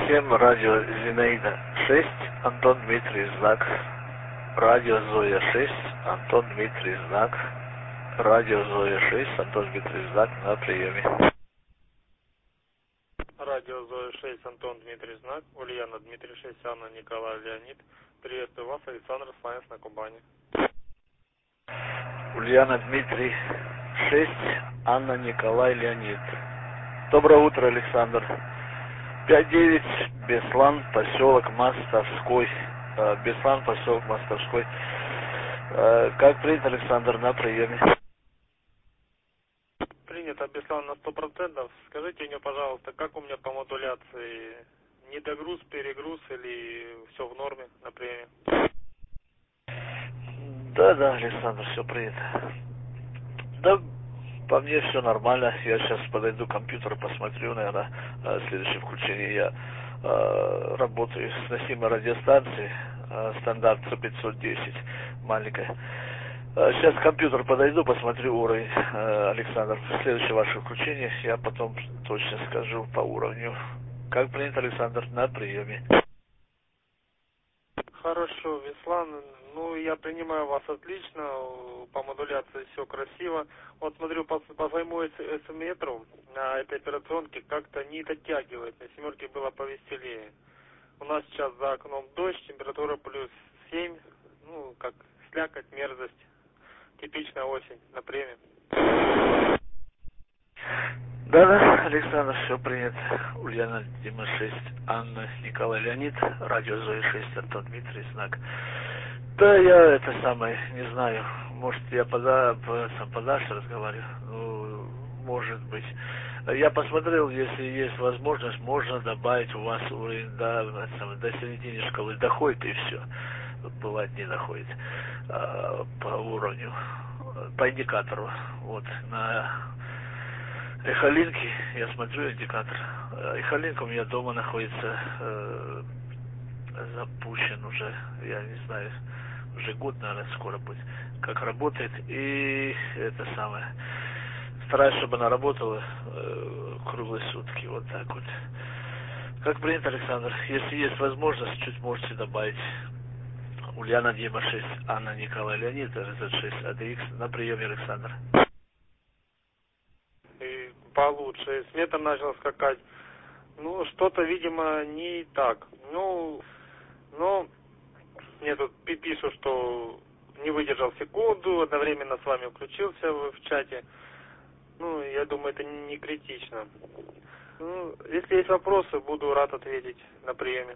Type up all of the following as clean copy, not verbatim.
7, радио Зинаида 6, Антон Дмитрий, знак. Радио Зоя 6, Антон Дмитрий, знак. Радио Зоя 6, Антон Дмитрий, знак на приеме. Радио Зоя 6, Антон Дмитрий, знак. Ульяна Дмитрий 6, Анна Николай Леонид. Приветствую вас, Александр Славянс на Кубани. Ульяна Дмитрий 6, Анна Николай Леонид. Доброе утро, Александр. 5-9, Беслан, поселок Мостовской. Беслан, поселок Мостовской. Как принято, Александр, на приеме? Принято, Беслан, на 100%. Скажите мне, пожалуйста, как у меня по модуляции? Недогруз, перегруз или все в норме на приеме? Да, Александр, все принято. Да, по мне все нормально. Я сейчас подойду к компьютеру, посмотрю, наверное, следующее включение. Я работаю с носимой радиостанцией, стандарт C510, маленькая. Сейчас к компьютеру подойду, посмотрю уровень, Александр. Следующее ваше включение, я потом точно скажу по уровню. Как принято, Александр, на приеме. Хорошо, Беслан, ну я принимаю вас отлично, по модуляции все красиво. Вот смотрю по своему S-метру на этой операционке как-то не дотягивает, на семерке было повеселее. У нас сейчас за окном дождь, температура плюс 7, ну как слякоть, мерзость, типичная осень на приеме. Да, Александр, все принято. Ульяна Дима 6, Анна Николай Леонид, радио Зои 6, Антон Дмитрий, знак. Да, я это самое, не знаю, может я подальше разговариваю, ну, может быть. Я посмотрел, если есть возможность, можно добавить у вас уровень до середины шкалы, доходит и все. Бывает не доходит по уровню, по индикатору, вот, на эхолинки, я смотрю индикатор. Эхолинк у меня дома находится, запущен уже, я не знаю, уже год, наверное, скоро будет, как работает. И это самое, стараюсь, чтобы она работала круглые сутки, вот так вот. Как принято, Александр, если есть возможность, чуть можете добавить. Ульяна Дима 6, Анна Николай Леонид, РЗ6, АДХ, на приеме, Александр. И получше, смета начал скакать. Ну, что-то, видимо, не так. Ну, но мне тут пишут, что не выдержал секунду, одновременно с вами включился в чате. Ну, я думаю, это не критично. Ну, если есть вопросы, буду рад ответить на приеме.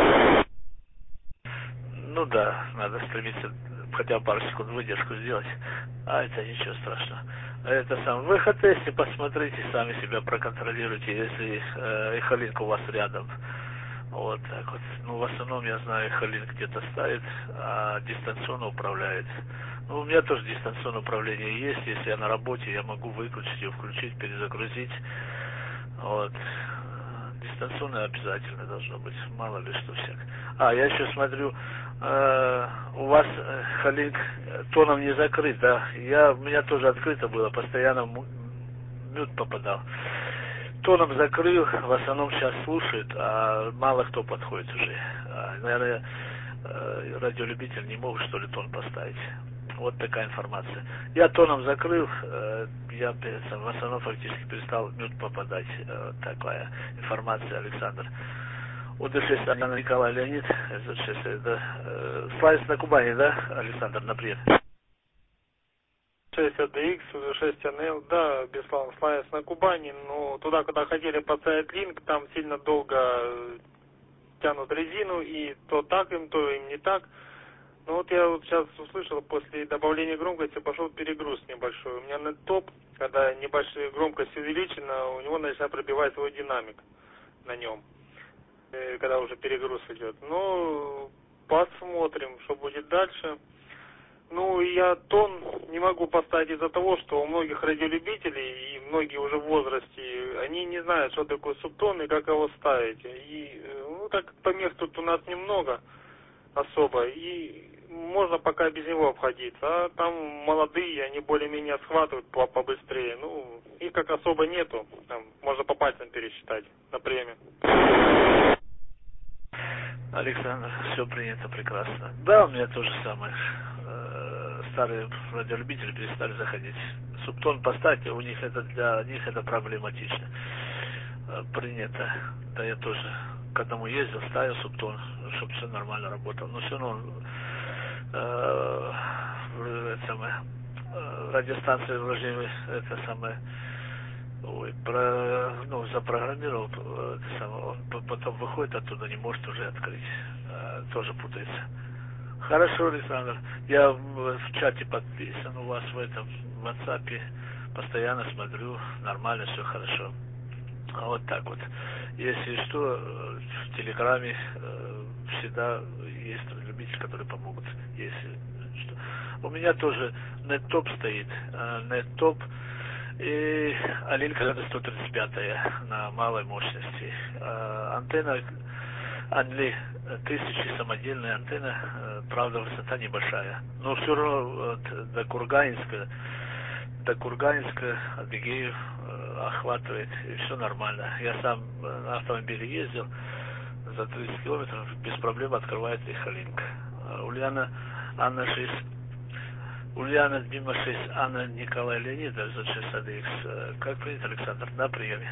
Ну да, надо стремиться хотя бы пару секунд выдержку сделать. А это ничего страшного. Это сам. В эхотесте посмотрите, сами себя проконтролируйте, если эхолинк у вас рядом. Вот так вот. Ну, в основном, я знаю, эхолинк где-то ставит, а дистанционно управляет. Ну, у меня тоже дистанционное управление есть. Если я на работе, я могу выключить ее, включить, перезагрузить. Вот. Дистанционное обязательно должно быть. Мало ли что всяк. А, я еще смотрю, у вас эхолинк тоном не закрыт, да? У меня тоже открыто было, постоянно мют попадал. Тоном закрыл, в основном сейчас слушает, а мало кто подходит уже. Наверное, радиолюбитель не мог, что ли, тон поставить. Вот такая информация. Я тоном закрыл, я в основном фактически перестал мют попадать. Такая информация, Александр. УД6, Анна Николай Леонид, СЗ6, да. Славянс на Кубани, да, Александр, на прием. 6 ADX, 6 НЛ, да, Беслан, Славянс на Кубани, но туда, куда хотели поставить линк, там сильно долго тянут резину, и то так им, то им не так. Ну вот я вот сейчас услышал, после добавления громкости пошел перегруз небольшой. У меня на топ, когда небольшая громкость увеличена, у него начинает пробивать свой динамик на нем, когда уже перегруз идет. Ну, посмотрим, что будет дальше. Ну, я тон не могу поставить из-за того, что у многих радиолюбителей, и многие уже в возрасте, они не знают, что такое субтон и как его ставить. И, ну, так помех тут у нас немного особо, и можно пока без него обходиться. А там молодые, они более-менее схватывают побыстрее. Ну, их как особо нету, там можно по пальцам пересчитать на приеме. Александр, все принято прекрасно. Да, у меня то же самое. Старые радиолюбители перестали заходить. Субтон поставьте, у них это для них это проблематично. Принято. Да, я тоже к одному ездил, ставил субтон, чтобы все нормально работало. Но все равно радиостанция вроде это самое, запрограммировал, это самое, он потом выходит оттуда, не может уже открыть, тоже путается. Хорошо, Александр, я в чате подписан у вас в этом в WhatsApp, постоянно смотрю, нормально, все хорошо. Вот так вот. Если что, в Телеграме всегда есть любители, которые помогут. Если что. У меня тоже NetTop стоит. NetTop и Алинка 135 на малой мощности. Антенна Анли 1000 самодельная антенна, правда высота небольшая. Но все равно до Курганинска Адыгею охватывает, и все нормально. Я сам на автомобиле ездил, за 30 километров без проблем открывает Ихалинк. Ульяна Дима 6, Анна Николай Леонид, за 6 АДХ. Как принято, Александр, на приеме.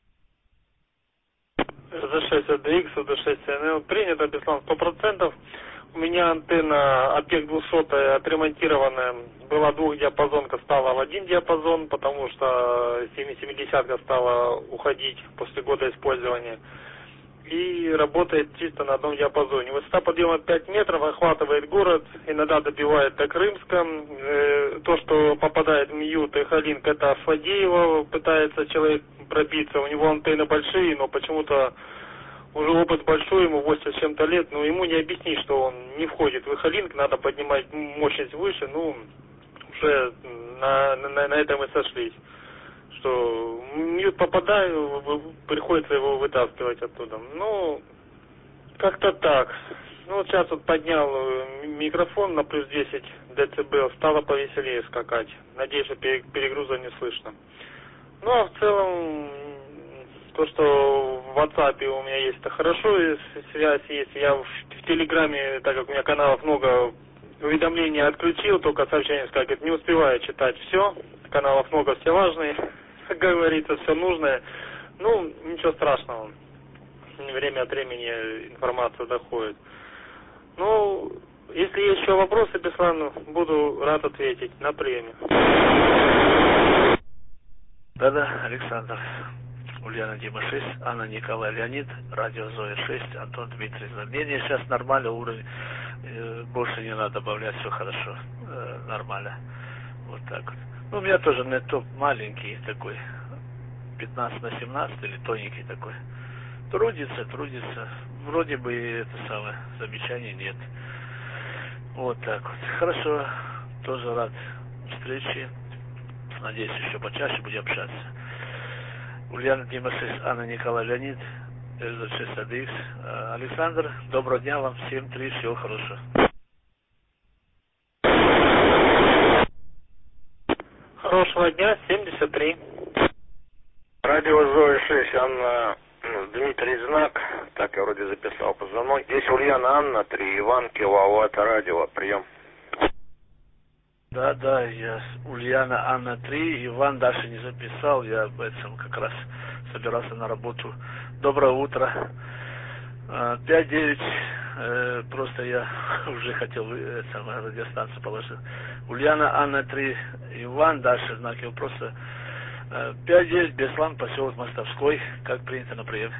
За 6 ADX, за 6 НЛ принято, Беслан, 100%. У меня антенна объект 200 отремонтированная, была двухдиапазонка, стала в один диапазон, потому что 70-ка стала уходить после года использования. И работает чисто на одном диапазоне. Высота подъема 5 метров, охватывает город, иногда добивает до Крымска. То, что попадает в Мьют и Халинк, это Фадеева, пытается человек пробиться. У него антенны большие, но почему-то уже опыт большой, ему 80 с чем-то лет, но ему не объяснить, что он не входит в Ихалинк, надо поднимать мощность выше, уже на этом и сошлись. Что мьют попадаю, приходится его вытаскивать оттуда. Как-то так. Вот сейчас вот поднял микрофон на плюс 10 дБ, стало повеселее скакать. Надеюсь, что перегруза не слышно. А в целом, то, что в WhatsApp у меня есть, это хорошо, и связь есть. Я в Телеграме, так как у меня каналов много, уведомления отключил, только сообщения, как не успеваю читать все. Каналов много, все важные, как говорится, все нужное. Ничего страшного. Время от времени информация доходит. Если есть еще вопросы, Беслан, буду рад ответить на приеме. Да, Александр. Ульяна Дима 6, Анна Николай Леонид, радио Зоя 6, Антон Дмитрий. Мнение сейчас нормально, уровень, больше не надо добавлять, все хорошо, нормально. Вот так вот. У меня тоже NetTop маленький такой, 15 на 17 или тоненький такой. Трудится. Вроде бы это самое, замечаний нет. Вот так вот. Хорошо, тоже рад встрече. Надеюсь, еще почаще будем общаться. Ульяна Дима 6, Анна Николай Леонид, ЛЗ6 АДХ. Александр, доброго дня вам, 7-3, всего хорошего. Хорошего дня, 73. Радио Зоя 6, Анна Дмитрий Знак, так я вроде записал позывной. Здесь Ульяна Анна 3, Иван Киловатт, радио, прием. Да, я Ульяна Анна 3, Иван даже не записал, я об этом как раз собирался на работу. Доброе утро. 5-9, просто я уже хотел радиостанцию положить. Ульяна Анна 3, Иван, дальше знаки вопроса. 5-9, Беслан, поселок Мостовской, как принято на прием.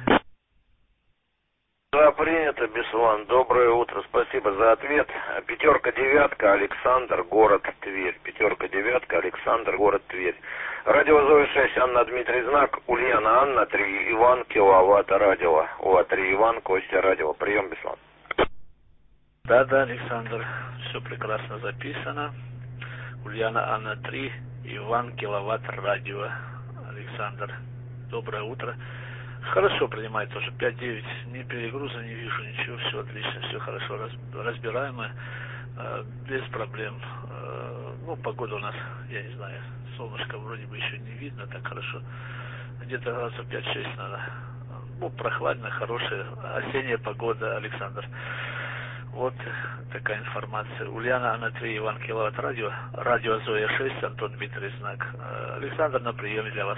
Да, принято, Беслан. Доброе утро, спасибо за ответ. 5-9, Александр, город Тверь. 5-9, Александр, город Тверь. Радио Зоя 6, Анна Дмитрий Знак, Ульяна Анна 3, Иван Киловатт, радио. 3, Иван, Костя, радио. Прием, Беслан. Да, Александр, все прекрасно записано. Ульяна Анна 3, Иван Киловатт, радио. Александр, доброе утро. Хорошо принимает тоже 5-9, ни перегруза не вижу, ничего, все отлично, все хорошо разбираемо, без проблем. Погода у нас, я не знаю, солнышко вроде бы еще не видно, так хорошо, где-то градусов 5-6 надо, Ну, прохладная, хорошая осенняя погода, Александр. Вот такая информация. Ульяна Анатолий, Иван Киловатт, радио Зоя 6, Антон Дмитрий Знак. Александр на приеме для вас.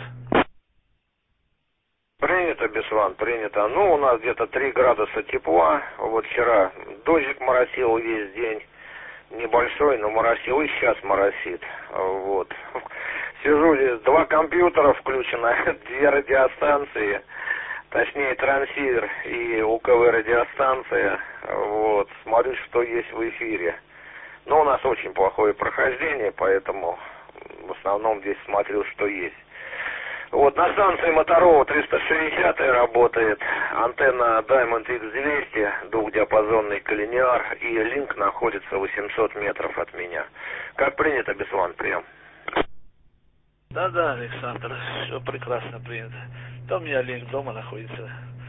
Принято, Беслан, принято. Ну, у нас где-то 3 градуса тепла. Вот вчера дождик моросил весь день. Небольшой, но моросил, и сейчас моросит. Вот. Сижу здесь, 2 компьютера включено, 2 радиостанции. Точнее, трансивер и УКВ радиостанция. Вот. Смотрю, что есть в эфире. Но у нас очень плохое прохождение, поэтому в основном здесь смотрю, что есть. Вот на станции Моторова 360 работает антенна Diamond X200, двухдиапазонный коллинеар, и линк находится 800 метров от меня. Как принято, Беслан, прием? Да, Александр, все прекрасно принято. Там у меня линк дома находится.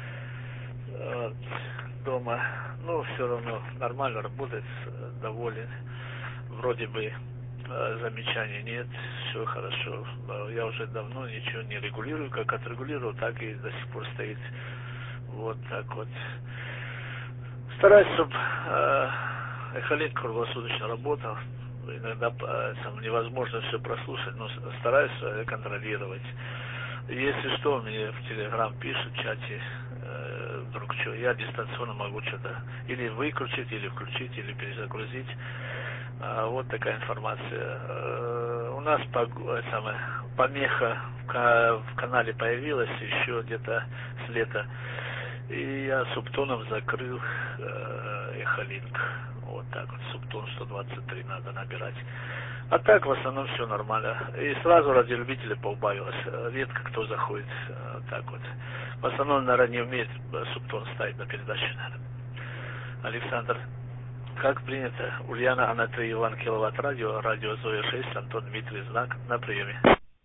Дома, ну, все равно нормально работает, доволен. Вроде бы замечаний нет, все хорошо. Я уже давно ничего не регулирую, как отрегулировал, так и до сих пор стоит. Вот так вот. Стараюсь, чтобы эхолинк круглосуточно работал. Иногда невозможно все прослушать, но стараюсь контролировать. Если что, мне в Телеграм пишут, в чате, вдруг что, я дистанционно могу что-то или выключить, или включить, или перезагрузить. Вот такая информация. У нас помеха в канале появилась еще где-то с лета. И я субтоном закрыл эхолинк. Вот так вот, субтон 123 надо набирать. А так в основном все нормально. И сразу ради любителей поубавилось. Редко кто заходит так вот. В основном, наверное, не умеет субтон ставить на передачу. Александр, как принято, Ульяна Анатолий, Иван Киловатт, радио Зоя 6, Антон Дмитрий Знак на приеме.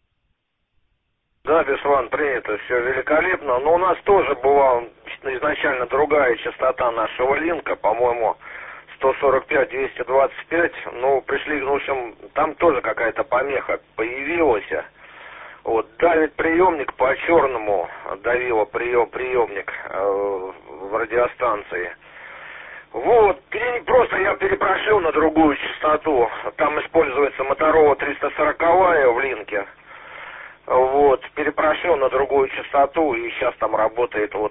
Да, Беслан, принято, все великолепно. Но у нас тоже была изначально другая частота нашего линка, по-моему, 145-225. Ну, пришли, в общем, там тоже какая-то помеха появилась. Вот, давит приемник по черному, давило приемник в радиостанции. Вот, просто я перепрошил на другую частоту. Там используется Моторова 340 в линке. Вот, перепрошил на другую частоту, и сейчас там работает вот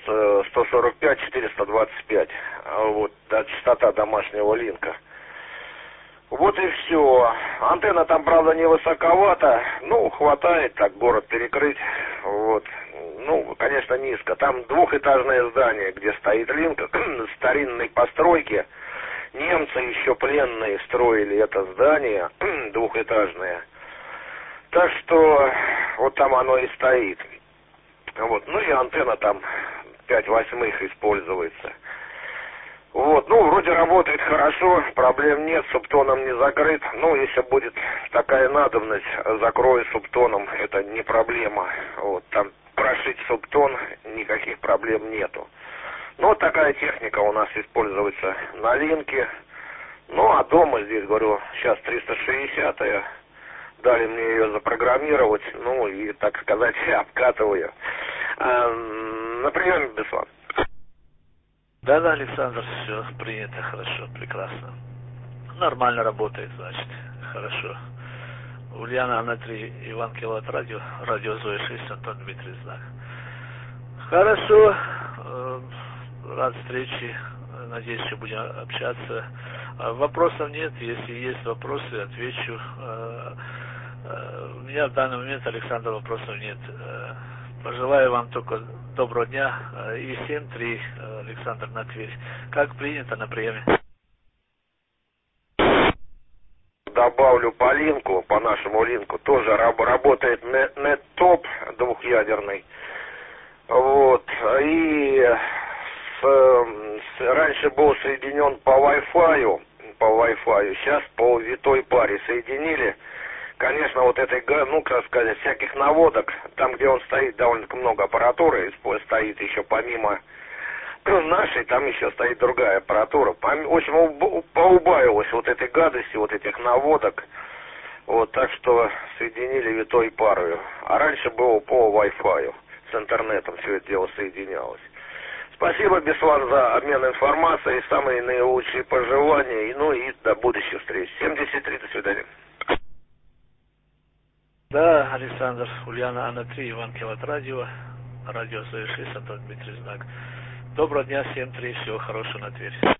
145-425. Вот, частота домашнего линка. Вот и все. Антенна там, правда, не высоковата. Ну, хватает так город перекрыть. Вот. Ну, конечно, низко. Там двухэтажное здание, где стоит линк, старинной постройки. Немцы еще пленные строили это здание, двухэтажное. Так что вот там оно и стоит. Вот. Ну и антенна там 5/8 используется. Вот, ну, вроде работает хорошо, проблем нет, субтоном не закрыт. Ну, если будет такая надобность, закрою субтоном, это не проблема. Вот, там прошить субтон, никаких проблем нету. Ну, вот такая техника у нас используется на линке. Ну, а дома здесь, говорю, сейчас 360-я. Дали мне ее запрограммировать, ну, и, так сказать, обкатываю. На приеме, Беслан. Да, Александр, все принято, хорошо, прекрасно. Нормально работает, значит, хорошо. Ульяна Анатолий, Иван Киловатт, радио Зоя 6, Антон Дмитрий Знак. Хорошо, рад встрече, надеюсь, еще будем общаться. Вопросов нет, если есть вопросы, отвечу. У меня в данный момент, Александр, вопросов нет. Пожелаю вам только доброго дня. И 7-3, Александр, на Тверь. Как принято на приеме? Добавлю по линку, по нашему линку, тоже работает NetTop двухъядерный. Вот. И раньше был соединен по Wi-Fi, сейчас по витой паре соединили. Конечно, вот этой, ну, как сказать, всяких наводок, там, где он стоит, довольно много аппаратуры, стоит еще помимо нашей, там еще стоит другая аппаратура. В общем, поубавилось вот этой гадости, вот этих наводок. Вот, так что соединили витой парою. А раньше было по Wi-Fi с интернетом все это дело соединялось. Спасибо, Беслан, за обмен информацией, самые наилучшие пожелания, ну и до будущих встреч. 73, до свидания. Да, Александр, Ульяна, Анна 3, Иван Килот, радио 6, Антон Дмитрий Знак. Доброго дня, 7-3, всего хорошего на Тверь.